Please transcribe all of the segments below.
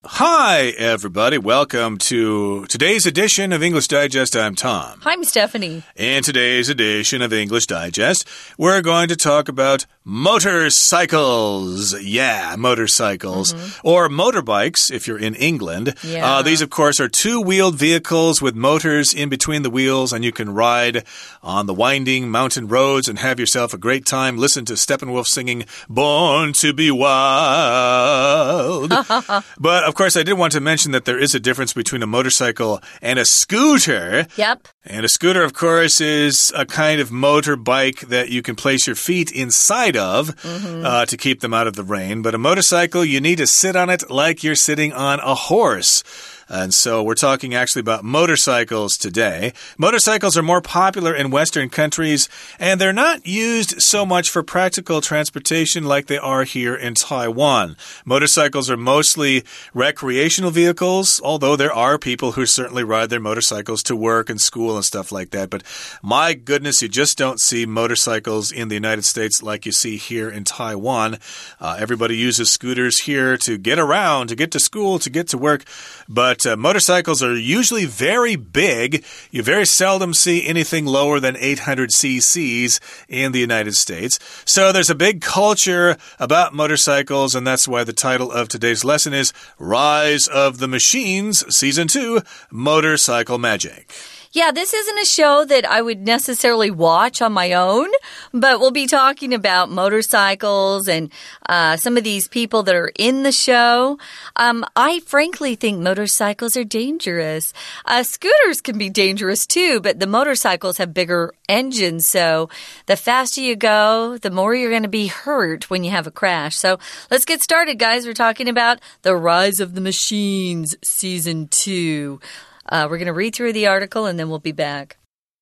Hi, everybody. Welcome to today's edition of English Digest. I'm Tom. Hi, I'm Stephanie. In today's edition of English Digest, we're going to talk about motorcycles. Yeah, motorcycles. Or motorbikes, if you're in England. Yeah. These, of course, are two-wheeled vehicles with motors in between the wheels, and you can ride on the winding mountain roads and have yourself a great time. Listen to Steppenwolf singing, Born to be Wild. But, of course, I did want to mention that there is a difference between a motorcycle and a scooter. Yep. And a scooter, of course, is a kind of motorbike that you can place your feet inside of to keep them out of the rain. But a motorcycle, you need to sit on it like you're sitting on a horse. And so we're talking actually about motorcycles today. Motorcycles are more popular in Western countries, and they're not used so much for practical transportation like they are here in Taiwan. Motorcycles are mostly recreational vehicles, although there are people who certainly ride their motorcycles to work and school and stuff like that. But my goodness, you just don't see motorcycles in the United States like you see here in Taiwan. Everybody uses scooters here to get around, to get to school, to get to work. But motorcycles are usually very big. You very seldom see anything lower than 800 cc's in the United States. So there's a big culture about motorcycles, and that's why the title of today's lesson is Rise of the Machines, Season 2, Motorcycle Magic. Yeah, this isn't a show that I would necessarily watch on my own, but we'll be talking about motorcycles and some of these people that are in the show. I frankly think motorcycles are dangerous. Scooters can be dangerous too, but the motorcycles have bigger engines, so the faster you go, the more you're going to be hurt when you have a crash. So let's get started, guys. We're talking about The Rise of the Machines, Season 2. We're going to read through the article and then we'll be back.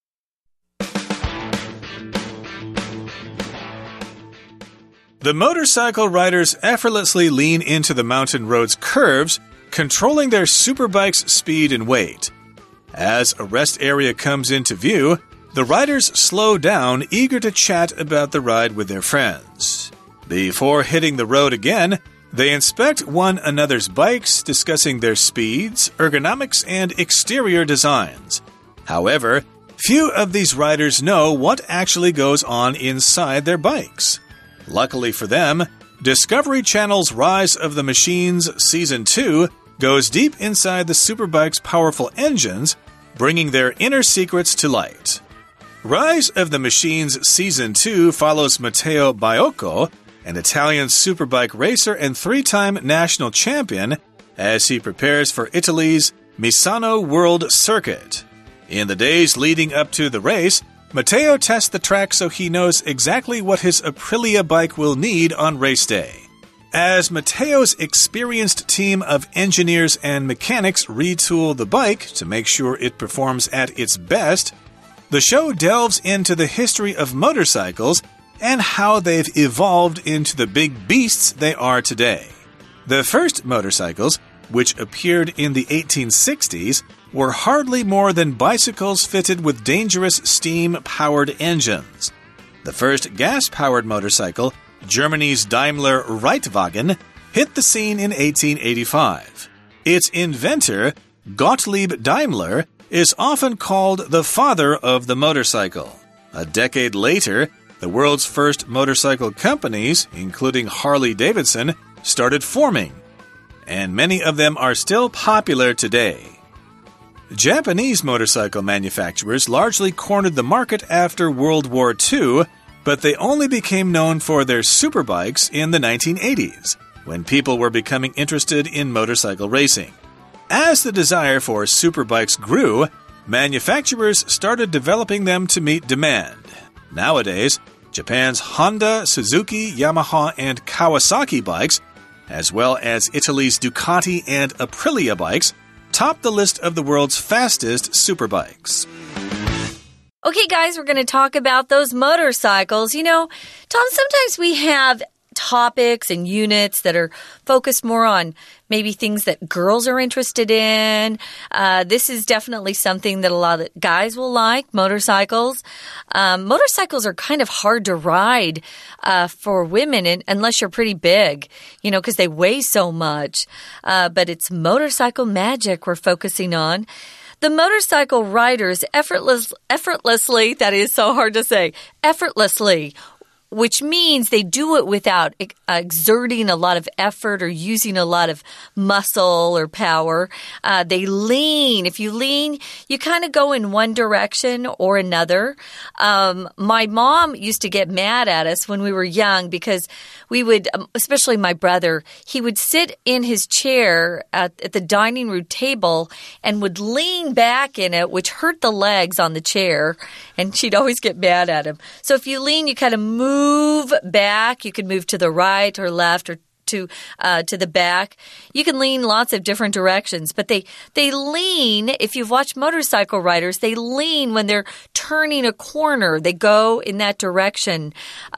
The motorcycle riders effortlessly lean into the mountain road's curves, controlling their superbike's speed and weight. As a rest area comes into view, the riders slow down, eager to chat about the ride with their friends. Before hitting the road again, they inspect one another's bikes, discussing their speeds, ergonomics, and exterior designs. However, few of these riders know what actually goes on inside their bikes. Luckily for them, Discovery Channel's Rise of the Machines Season 2 goes deep inside the superbike's powerful engines, bringing their inner secrets to light. Rise of the Machines Season 2 follows Matteo Biocco, an Italian superbike racer and three-time national champion, as he prepares for Italy's Misano World Circuit. In the days leading up to the race, Matteo tests the track so he knows exactly what his Aprilia bike will need on race day. As Matteo's experienced team of engineers and mechanics retool the bike to make sure it performs at its best, the show delves into the history of motorcycles and how they've evolved into the big beasts they are today. The first motorcycles, which appeared in the 1860s, were hardly more than bicycles fitted with dangerous steam-powered engines. The first gas-powered motorcycle, Germany's Daimler Reitwagen, hit the scene in 1885. Its inventor, Gottlieb Daimler, is often called the father of the motorcycle. A decade later, the world's first motorcycle companies, including Harley-Davidson, started forming, and many of them are still popular today. Japanese motorcycle manufacturers largely cornered the market after World War II, but they only became known for their superbikes in the 1980s, when people were becoming interested in motorcycle racing. As the desire for superbikes grew, manufacturers started developing them to meet demand. Nowadays, Japan's Honda, Suzuki, Yamaha, and Kawasaki bikes, as well as Italy's Ducati and Aprilia bikes, top the list of the world's fastest superbikes. Okay, guys, we're going to talk about those motorcycles. You know, Tom, sometimes we have topics and units that are focused more on maybe things that girls are interested in. This is definitely something that a lot of guys will like, motorcycles. Motorcycles are kind of hard to ride for women unless you're pretty big, because they weigh so much. But it's motorcycle magic we're focusing on. The motorcycle riders effortlessly, that is so hard to say, effortlessly, which means they do it without exerting a lot of effort or using a lot of muscle or power. They lean. If you lean, you kind of go in one direction or another. My mom used to get mad at us when we were young because we would, especially my brother, he would sit in his chair at the dining room table and would lean back in it, which hurt the legs on the chair, and she'd always get mad at him. So if you lean, you kind of move back. You can move to the right or left or to the back. You can lean lots of different directions, but they lean. If you've watched motorcycle riders, they lean when they're turning a corner. They go in that direction.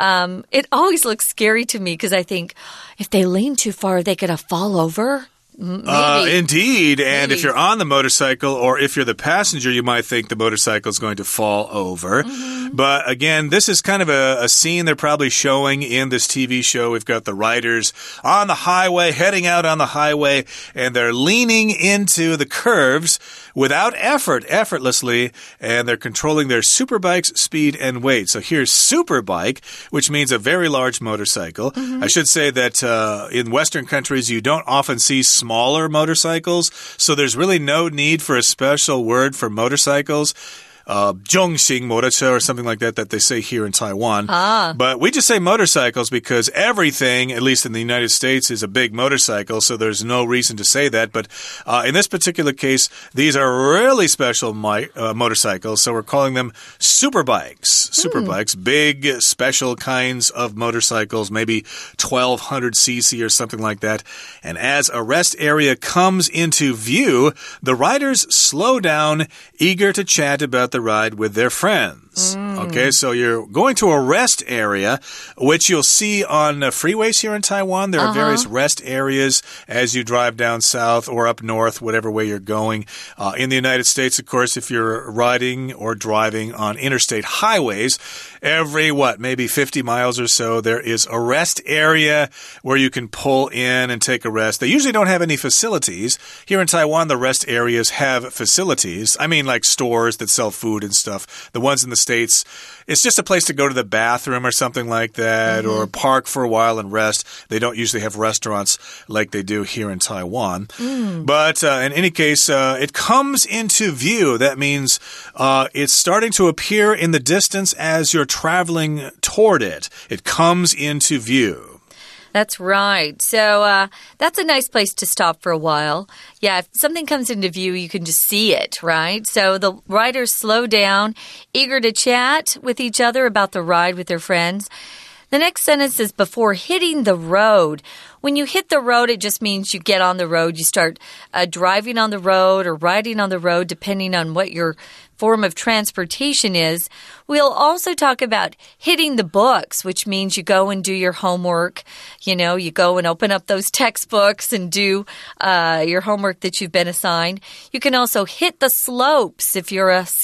It always looks scary to me because I think if they lean too far, are they going to fall over? Maybe. Indeed. And Maybe. if you're on the motorcycle or if you're the passenger, you might think the motorcycle is going to fall over. But again, this is kind of a scene they're probably showing in this TV show. We've got the riders on the highway, heading out on the highway, and they're leaning into the curves without effort, effortlessly, and they're controlling their superbike's speed and weight. So here's superbike, which means a very large motorcycle. I should say that in Western countries, you don't often see smaller motorcycles, so there's really no need for a special word for motorcycles. 重型摩托车 or something like that they say here in Taiwan. But we just say motorcycles because everything, at least in the United States, is a big motorcycle, so there's no reason to say that. But in this particular case, these are really special motorcycles, so we're calling them superbikes. Superbikes, big, special kinds of motorcycles, maybe 1200 cc or something like that. And as a rest area comes into view, the riders slow down, eager to chat about the ride with their friends. Okay, so you're going to a rest area, which you'll see on freeways here in Taiwan. There are various rest areas as you drive down south or up north, whatever way you're going. In the United States, of course, if you're riding or driving on interstate highways, every, maybe 50 miles or so, there is a rest area where you can pull in and take a rest. They usually don't have any facilities. Here in Taiwan, the rest areas have facilities. I mean, like stores that sell food and stuff. The ones in the States, it's just a place to go to the bathroom or something like that, or park for a while and rest. They don't usually have restaurants like they do here in Taiwan. But in any case, it comes into view. That means it's starting to appear in the distance as you're traveling toward it. It comes into view. That's right. So that's a nice place to stop for a while. Yeah, if something comes into view, you can just see it, right? So the riders slow down, eager to chat with each other about the ride with their friends. The next sentence is before hitting the road. When you hit the road, it just means you get on the road. You start driving on the road or riding on the road, depending on what your form of transportation is. We'll also talk about hitting the books, which means you go and do your homework. You go and open up those textbooks and do your homework that you've been assigned. You can also hit the slopes if you're a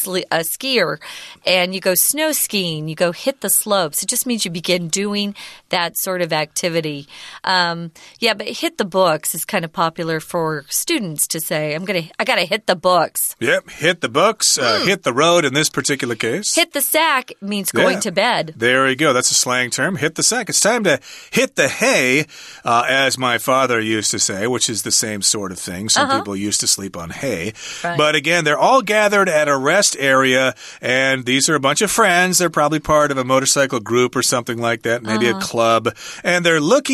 skier and you go snow skiing. You go hit the slopes. It just means you begin doing that sort of activity. But hit the books is kind of popular for students to say. I gotta hit the books. Yep, hit the books. Hit the road in this particular case. Hit the sack means going to bed. There you go. That's a slang term. Hit the sack. It's time to hit the hay, as my father used to say, which is the same sort of thing. Some people used to sleep on hay. Right. But again, they're all gathered at a rest area, and these are a bunch of friends. They're probably part of a motorcycle group or something like that, maybe a club. And they're looking at each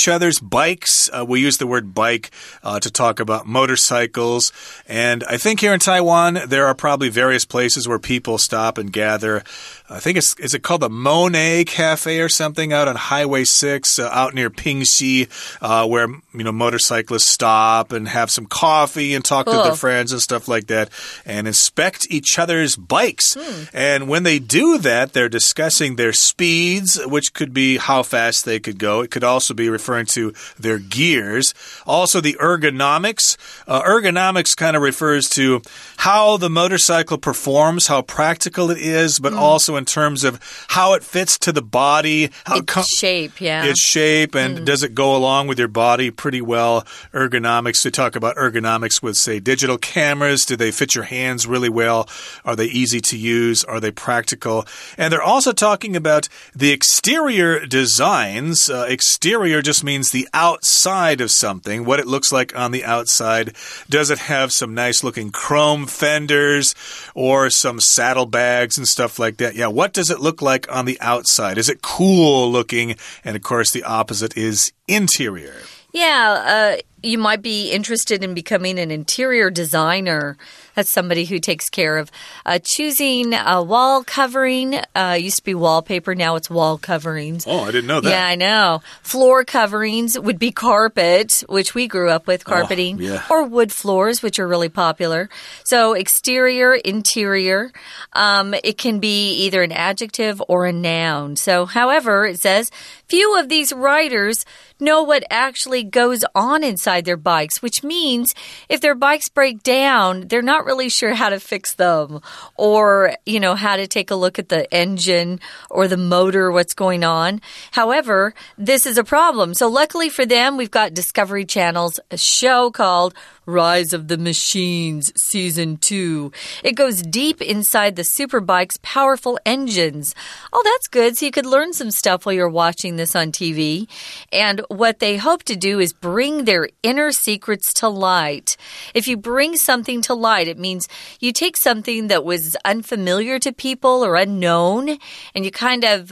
each other's bikes. We use the word bike to talk about motorcycles. And I think here in Taiwan, there are probably various places where people stop and gather. I think is it called the Monet Cafe or something out on Highway 6 out near Pingxi, where motorcyclists stop and have some coffee and talk to their friends and stuff like that and inspect each other's bikes. And when they do that, they're discussing their speeds, which could be how fast they could go. It could also be referring to their gears. Also, the ergonomics. Ergonomics kind of refers to how the motorcycle performs, how practical it is, but also in terms of how it fits to the body. Its shape, yeah. Its shape, and does it go along with your body pretty well? Ergonomics, we talk about ergonomics with, say, digital cameras. Do they fit your hands really well? Are they easy to use? Are they practical? And they're also talking about the exterior designs. Exterior just means the outside of something, what it looks like on the outside. Does it have some nice-looking chrome fenders or some saddlebags and stuff like that? Yeah, what does it look like on the outside? Is it cool looking? And, of course, the opposite is interior. Yeah, you might be interested in becoming an interior designer. That's somebody who takes care of choosing a wall covering. Used to be wallpaper, now it's wall coverings. Oh, I didn't know that. Yeah, I know. Floor coverings would be carpet, which we grew up with, carpeting. Oh, yeah. Or wood floors, which are really popular. So exterior, interior. It can be either an adjective or a noun. So, however, it says, few of these writers know what actually goes on inside their bikes, which means if their bikes break down, they're not really sure how to fix them or, how to take a look at the engine or the motor, what's going on. However, this is a problem. So luckily for them, we've got Discovery Channel's a show called Rise of the Machines Season 2. It goes deep inside the superbike's powerful engines. Oh, that's good. So you could learn some stuff while you're watching this on TV. And what they hope to do is bring their inner secrets to light. If you bring something to light, it means you take something that was unfamiliar to people or unknown, and you kind of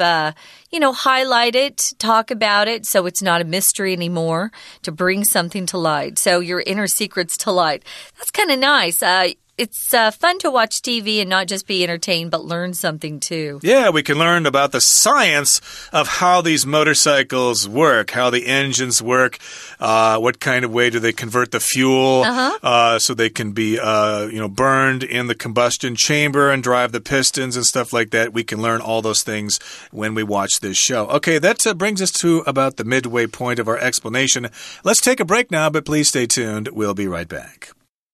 highlight it, talk about it, so it's not a mystery anymore, to bring something to light. So your inner secrets to light. That's kind of nice. It's fun to watch TV and not just be entertained, but learn something too. Yeah, we can learn about the science of how these motorcycles work, how the engines work, what kind of way do they convert the fuel so they can be burned in the combustion chamber and drive the pistons and stuff like that. We can learn all those things when we watch this show. Okay, that brings us to about the midway point of our explanation. Let's take a break now, but please stay tuned. We'll be right back.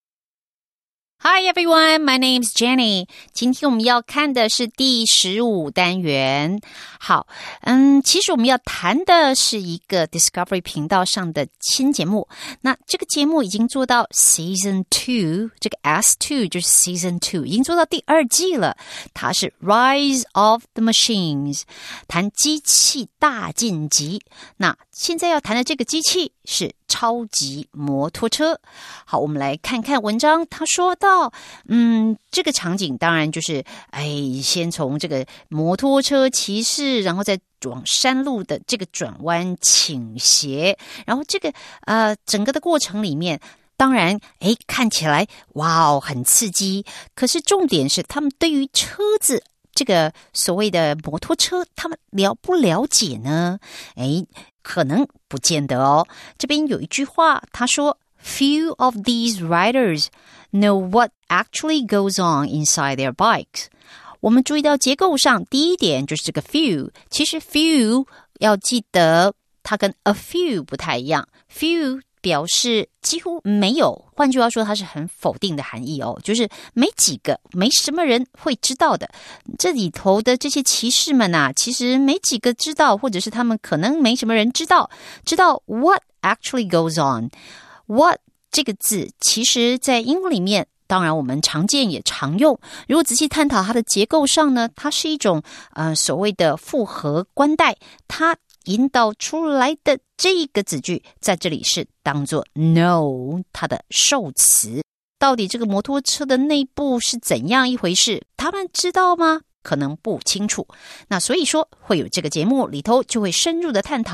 Hi everyone, my name's Jenny. 今天我们要看的是第15单元。好，其实我们要谈的是一个 Discovery 频道上的新节目。那这个节目已经做到 Season 2， 这个 S2 就是 Season 2， 已经做到第2季了。它是 Rise of the Machines， 谈机器大晋级。那现在要谈的这个机器是超级摩托车。好，我们来看看文章。他说到，这个场景当然就是，先从这个摩托车骑士，然后再往山路的这个转弯倾斜，然后这个整个的过程里面。当然，看起来哇很刺激。可是重点是，他们对于车子这个所谓的摩托车，他们了不了解呢？可能不见得哦。这边有一句话，他说 Few of these riders know what actually goes on inside their bikes. 我们注意到结构上，第一点就是这个 few。其实 few 要记得，它跟 a few 不太一样。few 表示几乎没有，换句话说，它是很否定的含义哦，就是没几个，没什么人会知道的。这里头的这些骑士们啊，其实没几个知道，或者是他们可能没什么人知道 what actually goes on。 what 这个字其实在英文里面当然我们常见也常用，如果仔细探讨它的结构上呢，它是一种所谓的复合关代，它引导出来的这个子句在这里是当作 know 它的受词。到底这个摩托车的内部是怎样一回事，他们知道吗？可能不清楚。那所以说会有这个节目里头就会深入的探讨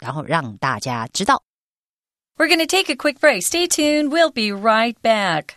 然后让大家知道。 We're going to take a quick break. Stay tuned. We'll be right back.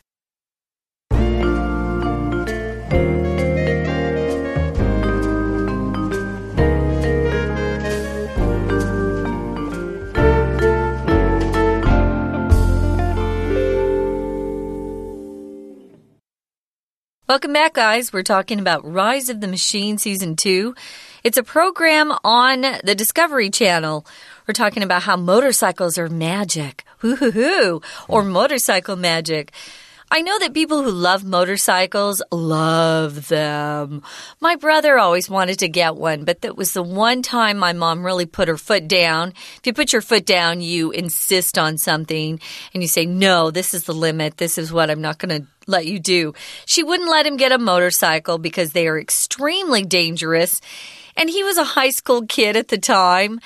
Welcome back, guys. We're talking about Rise of the Machine Season 2. It's a program on the Discovery Channel. We're talking about how motorcycles are magic. Woo-hoo-hoo. Or motorcycle magic. I know that people who love motorcycles love them. My brother always wanted to get one, but that was the one time my mom really put her foot down. If you put your foot down, you insist on something and you say, no, this is the limit. This is what I'm not going to let you do. She wouldn't let him get a motorcycle because they are extremely dangerous. And he was a high school kid at the time.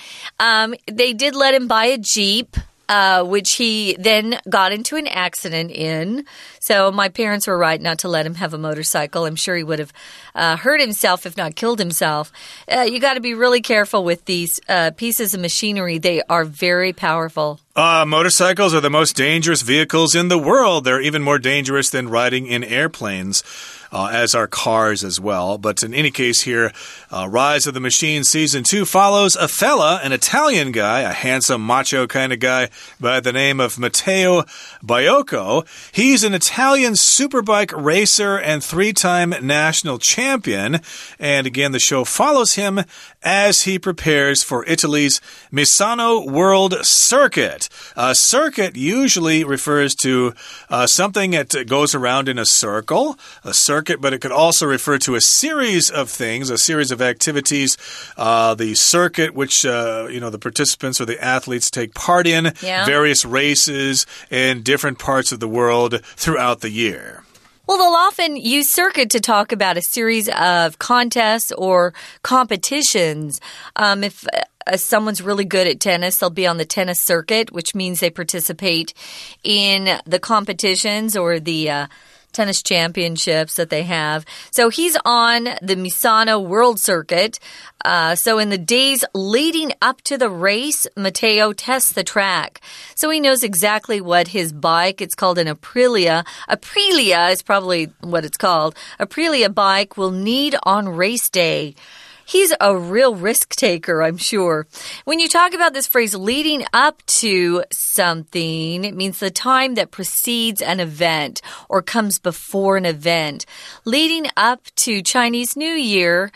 They did let him buy a Jeep. Which he then got into an accident in. So my parents were right not to let him have a motorcycle. I'm sure he would have hurt himself, if not killed himself. You got to be really careful with these pieces of machinery. They are very powerful. Motorcycles are the most dangerous vehicles in the world. They're even more dangerous than riding in airplanes. As are cars as well. But in any case here, Rise of the Machine Season 2 follows a fella, an Italian guy, a handsome, macho kind of guy by the name of Matteo Baiocco. He's an Italian superbike racer and 3-time national champion. And again, the show follows him as he prepares for Italy's Misano World Circuit. A circuit usually refers to something that goes around in a circle, but it could also refer to a series of things, a series of activities. The circuit, which the participants or the athletes take part in, various races in different parts of the world throughout the year. Well, they'll often use circuit to talk about a series of contests or competitions. If someone's really good at tennis, they'll be on the tennis circuit, which means they participate in the competitions or the tennis championships that they have. So he's on the Misano World Circuit. So in the days leading up to the race, Matteo tests the track. So he knows exactly what his bike, it's called an Aprilia. Aprilia is probably what it's called. Aprilia bike will need on race day. He's a real risk taker, I'm sure. When you talk about this phrase, leading up to something, it means the time that precedes an event or comes before an event. Leading up to Chinese New Year,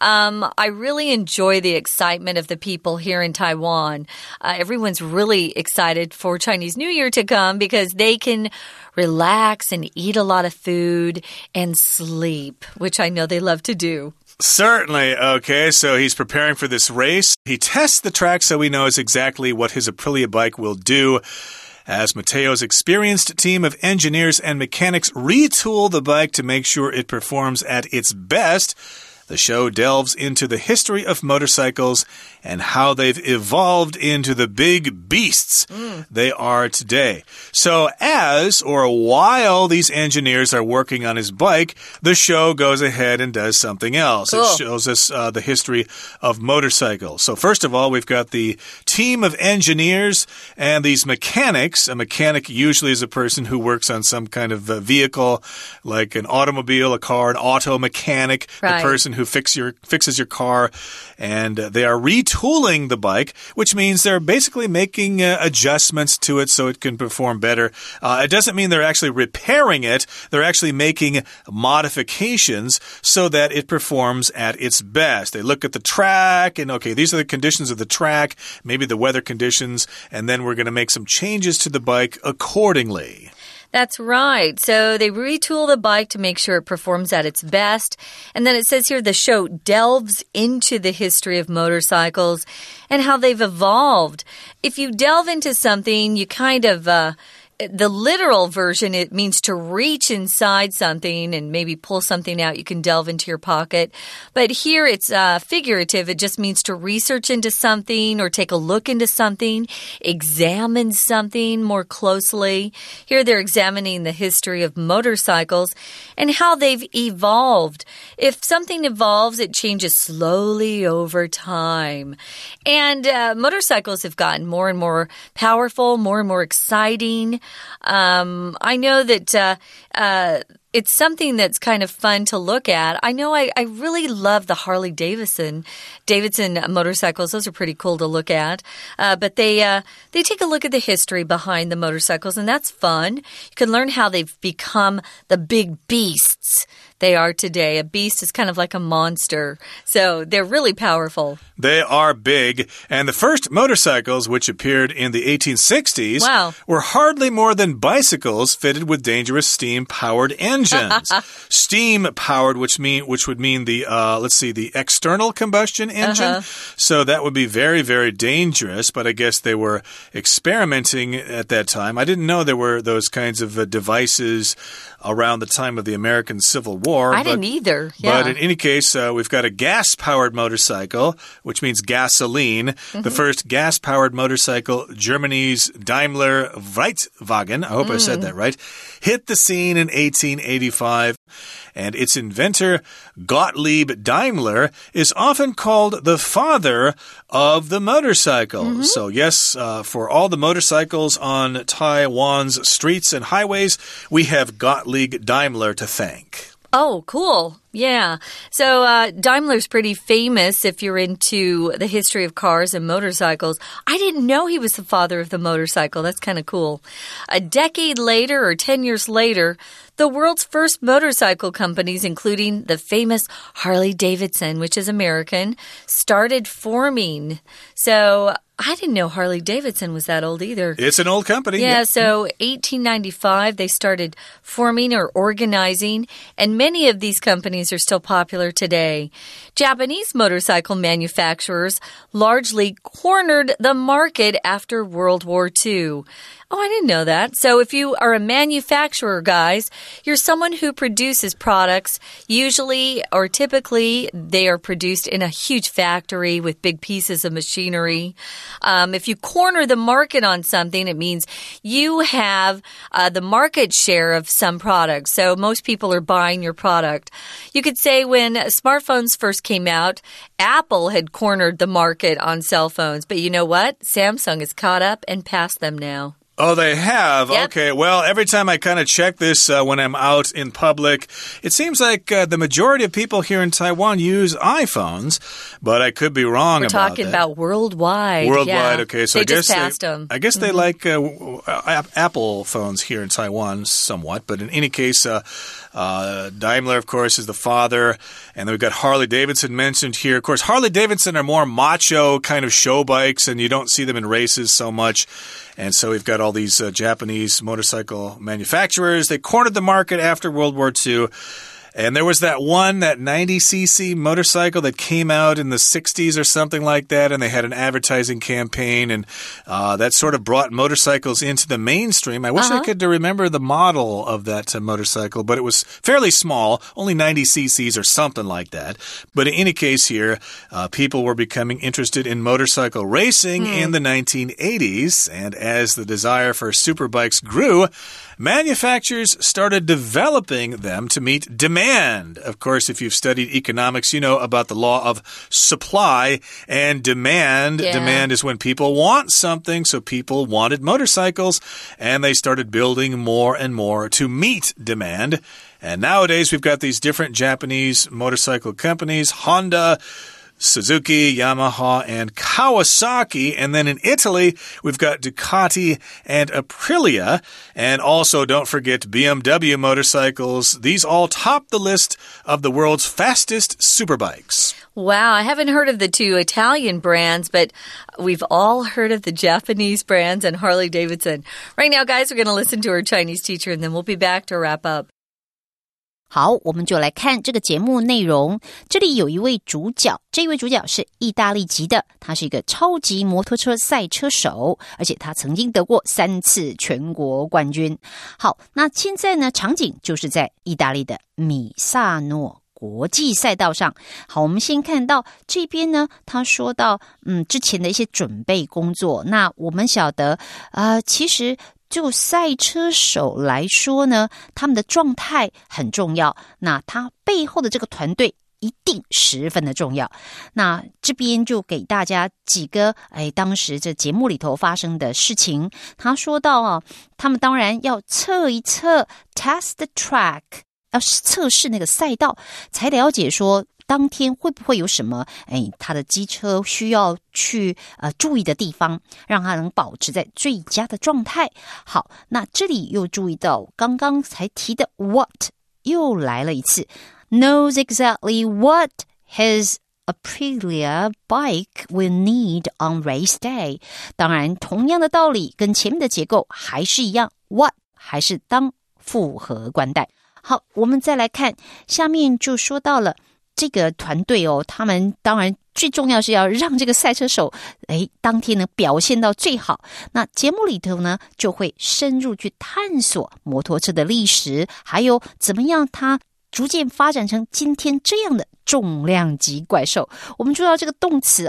I really enjoy the excitement of the people here in Taiwan. Everyone's really excited for Chinese New Year to come because they can relax and eat a lot of food and sleep, which I know they love to do. Certainly. Okay, so he's preparing for this race. He tests the track so he knows exactly what his Aprilia bike will do. As Matteo's experienced team of engineers and mechanics retool the bike to make sure it performs at its best, the show delves into the history of motorcycles and how they've evolved into the big beasts they are today. So while these engineers are working on his bike, the show goes ahead and does something else. Cool. It shows us the history of motorcycles. So first of all, we've got the team of engineers and these mechanics. A mechanic usually is a person who works on some kind of vehicle, like an automobile, a car, an auto mechanic, right. The person who fixes your car, and they are retooling the bike, which means they're basically making adjustments to it so it can perform better. It doesn't mean they're actually repairing it. They're actually making modifications so that it performs at its best. They look at the track and, okay, these are the conditions of the track, maybe the weather conditions, and then we're going to make some changes to the bike accordingly. That's right. So they retool the bike to make sure it performs at its best. And then it says here the show delves into the history of motorcycles and how they've evolved. If you delve into something, you kind of the literal version, it means to reach inside something and maybe pull something out. You can delve into your pocket. But here it's figurative. It just means to research into something or take a look into something, examine something more closely. Here they're examining the history of motorcycles and how they've evolved. If something evolves, it changes slowly over time. And motorcycles have gotten more and more powerful, more and more exciting. I know that it's something that's kind of fun to look at. I know I really love the Harley Davidson motorcycles. Those are pretty cool to look at. But they take a look at the history behind the motorcycles, and that's fun. You can learn how they've become the big beasts they are today. A beast is kind of like a monster. So they're really powerful. They are big. And the first motorcycles, which appeared in the 1860s, were hardly more than bicycles fitted with dangerous steam-powered engines. Steam-powered, which would mean the, the external combustion engine. So that would be very, very dangerous. But I guess they were experimenting at that time. I didn't know there were those kinds of devices around the time of the American Civil War. I didn't either. Yeah. But in any case, we've got a gas-powered motorcycle, which means gasoline. The first gas-powered motorcycle, Germany's Daimler Reitwagen, I hope I said that right, hit the scene in 1885. And its inventor, Gottlieb Daimler, is often called the father of the motorcycle. So yes, for all the motorcycles on Taiwan's streets and highways, we have Gottlieb Daimler to thank. Oh, cool. Yeah. So Daimler's pretty famous if you're into the history of cars and motorcycles. I didn't know he was the father of the motorcycle. That's kind of cool. A decade later or 10 years later, the world's first motorcycle companies, including the famous Harley-Davidson, which is American, started forming. So I didn't know Harley-Davidson was that old either. It's an old company. Yeah, so 1895, they started forming or organizing, and many of these companies are still popular today. Japanese motorcycle manufacturers largely cornered the market after World War II. Oh, I didn't know that. So if you are a manufacturer, guys, you're someone who produces products. Usually or typically, they are produced in a huge factory with big pieces of machinery. If you corner the market on something, it means you have the market share of some products. So most people are buying your product. You could say when smartphones first came out, Apple had cornered the market on cell phones. But you know what? Samsung has caught up and passed them now. Oh, they have? Yep. Okay. Well, every time I kind of check this when I'm out in public, it seems like the majority of people here in Taiwan use iPhones, but I could be wrong We're about that. We're talking about worldwide. Worldwide, okay. So they just passed them. I guess they like Apple phones here in Taiwan somewhat, but in any case, Daimler, of course, is the father, and then we've got Harley-Davidson mentioned here. Of course, Harley-Davidson are more macho kind of show bikes, and you don't see them in races so much. And so we've got all these Japanese motorcycle manufacturers. They cornered the market after World War II. And there was that 90cc motorcycle that came out in the 60s or something like that, and they had an advertising campaign, and that sort of brought motorcycles into the mainstream. I wish I could remember the model of that motorcycle, but it was fairly small, only 90cc's or something like that. But in any case here, people were becoming interested in motorcycle racing in the 1980s, and as the desire for superbikes grew, manufacturers started developing them to meet demand. Of course, if you've studied economics, you know about the law of supply and demand. Yeah. Demand is when people want something, so people wanted motorcycles, and they started building more and more to meet demand. And nowadays, we've got these different Japanese motorcycle companies, Honda, Suzuki, Yamaha, and Kawasaki. And then in Italy, we've got Ducati and Aprilia. And also, don't forget BMW motorcycles. These all top the list of the world's fastest superbikes. Wow, I haven't heard of the two Italian brands, but we've all heard of the Japanese brands and Harley-Davidson. Right now, guys, we're going to listen to our Chinese teacher, and then we'll be back to wrap up. 好，我们就来看这个节目内容。这里有一位主角，这一位主角是意大利籍的，他是一个超级摩托车赛车手，而且他曾经得过3次全国冠军。好，那现在呢，场景就是在意大利的米萨诺国际赛道上。好，我们先看到这边呢，他说到之前的一些准备工作。那我们晓得其实就赛车手来说呢，他们的状态很重要，那他背后的这个团队一定十分的重要。那这边就给大家几个当时这节目里头发生的事情。他说到他们当然要测一测 test the track， 要测试那个赛道，才了解说当天会不会有什么他的机车需要去注意的地方，让他能保持在最佳的状态。好，那这里又注意到刚刚才提的 what 又来了一次， knows exactly what his Aprilia bike will need on race day。 当然同样的道理跟前面的结构还是一样， what 还是当复合冠带。好，我们再来看下面就说到了这个团队他们当然最重要是要让这个赛车手当天能表现到最好。那节目里头呢，就会深入去探索摩托车的历史，还有怎么样它逐渐发展成今天这样的重量级怪兽。我们知道这个动词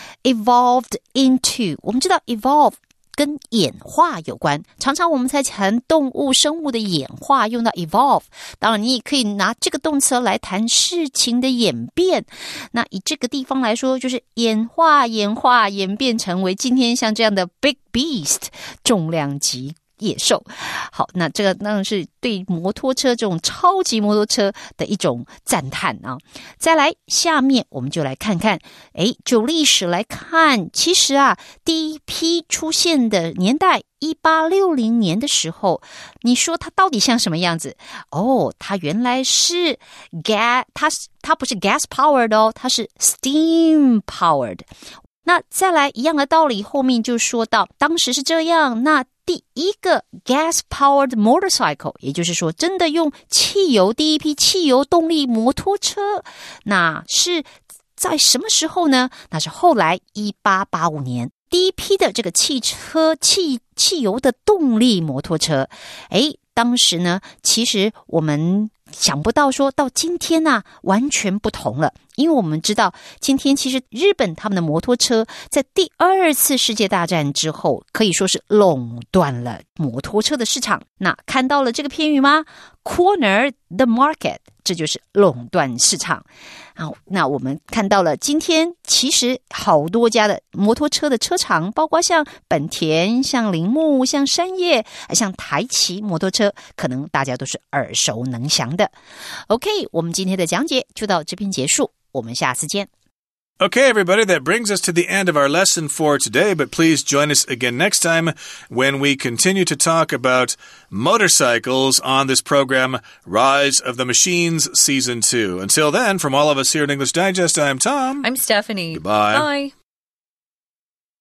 evolved into， 我们知道 evolve跟演化有关，常常我们在谈动物生物的演化用到 evolve， 当然你也可以拿这个动词来谈事情的演变。那以这个地方来说，就是演变成为今天像这样的 big beast 重量级野兽。好，那这个当然是对摩托车这种超级摩托车的一种赞叹啊。再来下面我们就来看看就历史来看，其实第一批出现的年代1860年的时候，你说它到底像什么样子？它原来是它不是 gas powered 它是 steam powered。 那再来一样的道理，后面就说到当时是这样。那第一个 gas-powered motorcycle， 也就是说真的用汽油，第一批汽油动力摩托车，那是在什么时候呢？那是后来1885年第一批的这个汽油的动力摩托车。当时呢，其实我们想不到说到今天完全不同了。因为我们知道今天其实日本他们的摩托车在第2次世界大战之后可以说是垄断了摩托车的市场。那看到了这个片语吗？ Corner the market， 这就是垄断市场。好，那我们看到了今天其实好多家的摩托车的车厂，包括像本田、像铃木、像山叶、像台骑摩托车，可能大家都是耳熟能详的。 OK， 我们今天的讲解就到这边结束，我们下次见。 Okay, everybody, that brings us to the end of our lesson for today, but please join us again next time when we continue to talk about motorcycles on this program, Rise of the Machines Season 2. Until then, from all of us here at English Digest, I'm Tom. I'm Stephanie. Goodbye. Bye.